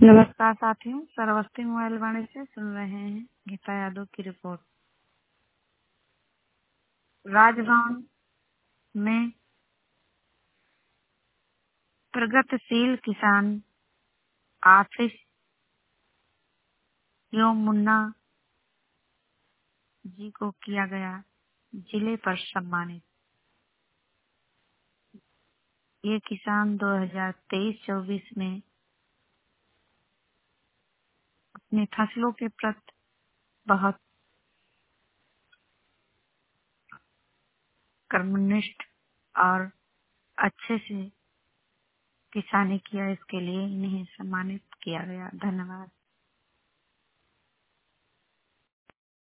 नमस्कार साथियों, सरवस्ती मोबाइल वाणी से सुन रहे हैं गीता यादव की रिपोर्ट। राजभवन में प्रगतिशील किसान आतिश यो मुन्ना जी को किया गया जिले पर सम्मानित। ये किसान 2023-24 में अपनी फसलों के प्रति बहुत कर्मनिष्ठ और अच्छे से किसानी किया, इसके लिए इन्हें सम्मानित किया गया। धन्यवाद।